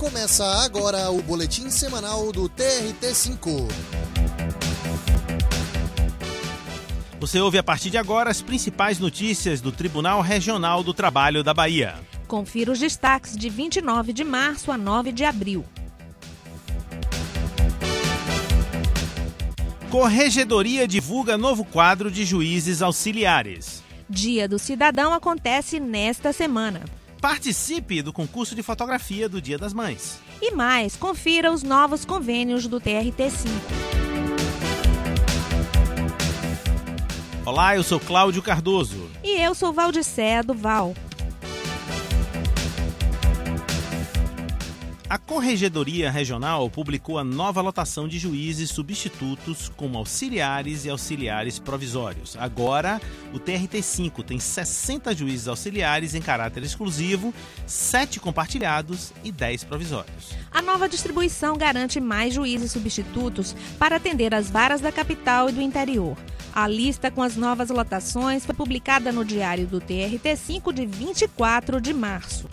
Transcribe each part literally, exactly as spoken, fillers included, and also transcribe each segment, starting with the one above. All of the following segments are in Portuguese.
Começa agora o boletim semanal do T R T cinco. Você ouve a partir de agora as principais notícias do Tribunal Regional do Trabalho da Bahia. Confira os destaques de vinte e nove de março a nove de abril. Corregedoria divulga novo quadro de juízes auxiliares. Dia do Cidadão acontece nesta semana. Participe do concurso de fotografia do Dia das Mães. E mais, confira os novos convênios do T R T cinco. Olá, eu sou Cláudio Cardoso. E eu sou Valdicéia Duval. A Corregedoria Regional publicou a nova lotação de juízes substitutos como auxiliares e auxiliares provisórios. Agora, o T R T cinco tem sessenta juízes auxiliares em caráter exclusivo, sete compartilhados e dez provisórios. A nova distribuição garante mais juízes substitutos para atender as varas da capital e do interior. A lista com as novas lotações foi publicada no Diário do T R T cinco de vinte e quatro de março.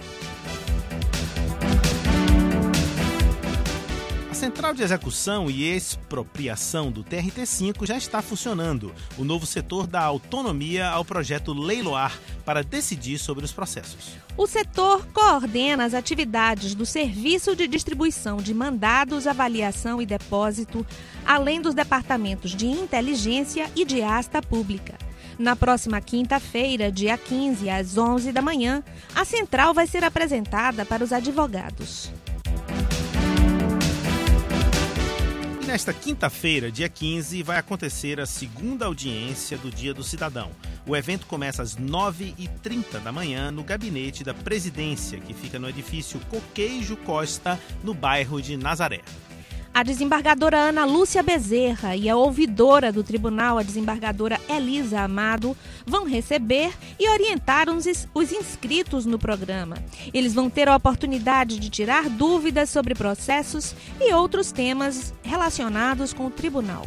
A Central de Execução e Expropriação do T R T cinco já está funcionando. O novo setor dá autonomia ao projeto Leiloar para decidir sobre os processos. O setor coordena as atividades do Serviço de Distribuição de Mandados, Avaliação e Depósito, além dos departamentos de Inteligência e de Asta Pública. Na próxima quinta-feira, dia quinze, às onze da manhã, a central vai ser apresentada para os advogados. Nesta quinta-feira, dia quinze, vai acontecer a segunda audiência do Dia do Cidadão. O evento começa às nove e trinta da manhã no gabinete da Presidência, que fica no edifício Coqueijo Costa, no bairro de Nazaré. A desembargadora Ana Lúcia Bezerra e a ouvidora do tribunal, a desembargadora Elisa Amado, vão receber e orientar os inscritos no programa. Eles vão ter a oportunidade de tirar dúvidas sobre processos e outros temas relacionados com o tribunal.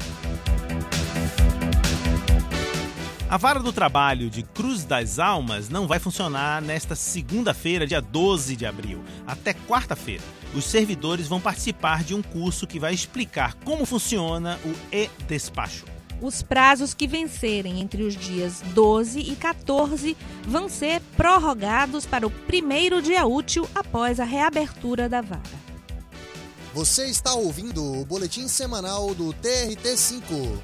A Vara do Trabalho de Cruz das Almas não vai funcionar nesta segunda-feira, dia doze de abril, até quarta-feira. Os servidores vão participar de um curso que vai explicar como funciona o e-despacho. Os prazos que vencerem entre os dias doze e quatorze vão ser prorrogados para o primeiro dia útil após a reabertura da vara. Você está ouvindo o boletim semanal do T R T cinco.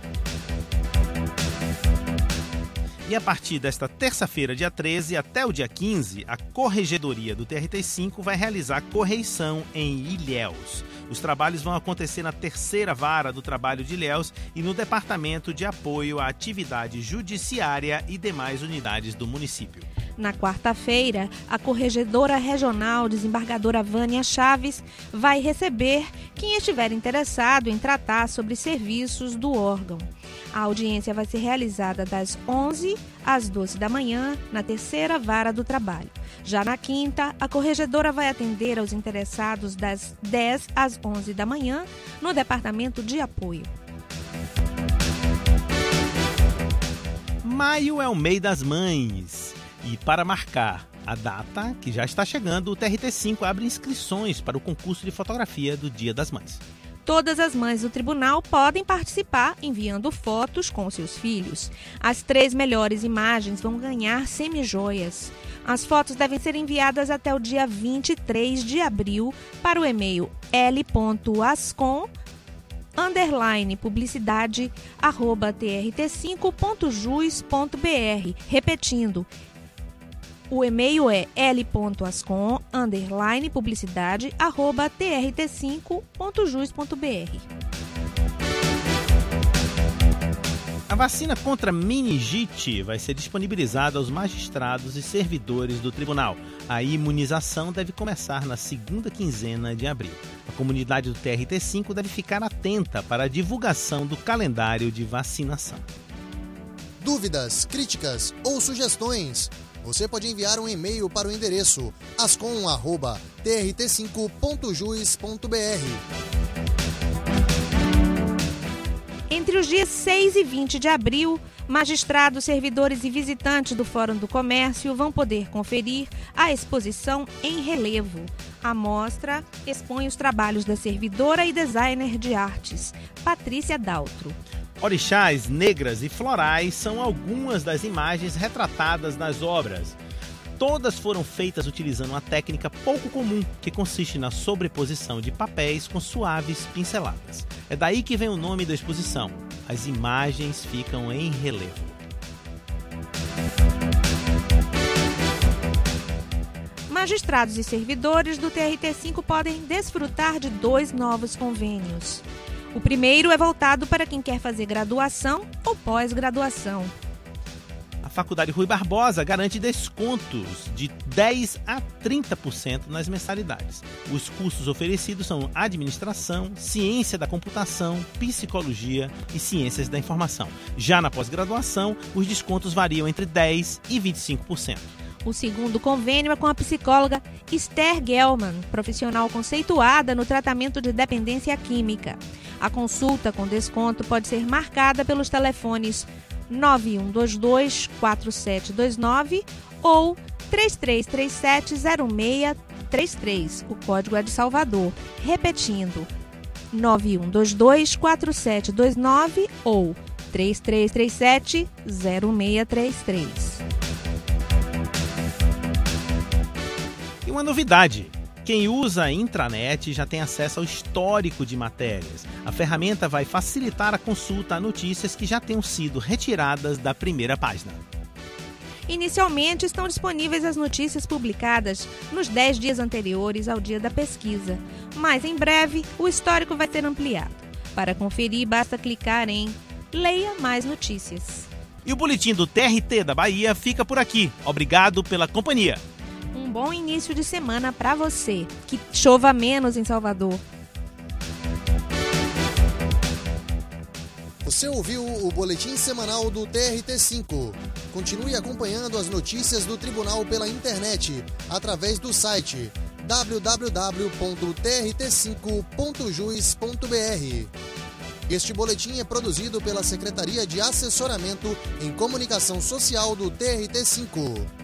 E a partir desta terça-feira, dia treze, até o dia quinze, a Corregedoria do T R T cinco vai realizar correição em Ilhéus. Os trabalhos vão acontecer na terceira vara do trabalho de Ilhéus e no Departamento de Apoio à Atividade Judiciária e demais unidades do município. Na quarta-feira, a Corregedora Regional, desembargadora Vânia Chaves, vai receber quem estiver interessado em tratar sobre serviços do órgão. A audiência vai ser realizada das onze às doze da manhã, na terceira vara do trabalho. Já na quinta, a corregedora vai atender aos interessados das dez às onze da manhã, no Departamento de Apoio. Maio é o mês das mães. E para marcar a data, que já está chegando, o T R T cinco abre inscrições para o concurso de fotografia do Dia das Mães. Todas as mães do tribunal podem participar enviando fotos com seus filhos. As três melhores imagens vão ganhar semijoias. As fotos devem ser enviadas até o dia vinte e três de abril para o e-mail l ponto ascom underline publicidade arroba t r t cinco ponto jus ponto b r. Repetindo, o e-mail é l ponto ascom underline publicidade arroba t r t cinco ponto jus ponto b r. A vacina contra meningite vai ser disponibilizada aos magistrados e servidores do tribunal. A imunização deve começar na segunda quinzena de abril. A comunidade do T R T cinco deve ficar atenta para a divulgação do calendário de vacinação. Dúvidas, críticas ou sugestões? Você pode enviar um e-mail para o endereço ascom arroba t r t cinco ponto jus ponto b r. Entre os dias seis e vinte de abril, magistrados, servidores e visitantes do Fórum do Comércio vão poder conferir a exposição em relevo. A mostra expõe os trabalhos da servidora e designer de artes, Patrícia Daltro. Orixás, negras e florais são algumas das imagens retratadas nas obras. Todas foram feitas utilizando uma técnica pouco comum, que consiste na sobreposição de papéis com suaves pinceladas. É daí que vem o nome da exposição. As imagens ficam em relevo. Magistrados e servidores do T R T cinco podem desfrutar de dois novos convênios. O primeiro é voltado para quem quer fazer graduação ou pós-graduação. A Faculdade Rui Barbosa garante descontos de dez a trinta por cento nas mensalidades. Os cursos oferecidos são Administração, Ciência da Computação, Psicologia e Ciências da Informação. Já na pós-graduação, os descontos variam entre dez por cento e vinte e cinco por cento. O segundo convênio é com a psicóloga Esther Gelman, profissional conceituada no tratamento de dependência química. A consulta com desconto pode ser marcada pelos telefones nove um dois dois, quatro sete dois nove ou três três três sete, zero seis três três. O código é de Salvador. Repetindo, nove um dois dois, quatro sete dois nove ou três três três sete, zero seis três três. E uma novidade. Quem usa a intranet já tem acesso ao histórico de matérias. A ferramenta vai facilitar a consulta a notícias que já tenham sido retiradas da primeira página. Inicialmente, estão disponíveis as notícias publicadas nos dez dias anteriores ao dia da pesquisa, mas em breve o histórico vai ser ampliado. Para conferir, basta clicar em Leia Mais Notícias. E o boletim do T R T da Bahia fica por aqui. Obrigado pela companhia. Um bom início de semana para você. Que chova menos em Salvador. Você ouviu o boletim semanal do T R T cinco. Continue acompanhando as notícias do tribunal pela internet, através do site w w w ponto t r t cinco ponto juiz ponto b r. Este boletim é produzido pela Secretaria de Assessoramento em Comunicação Social do T R T cinco.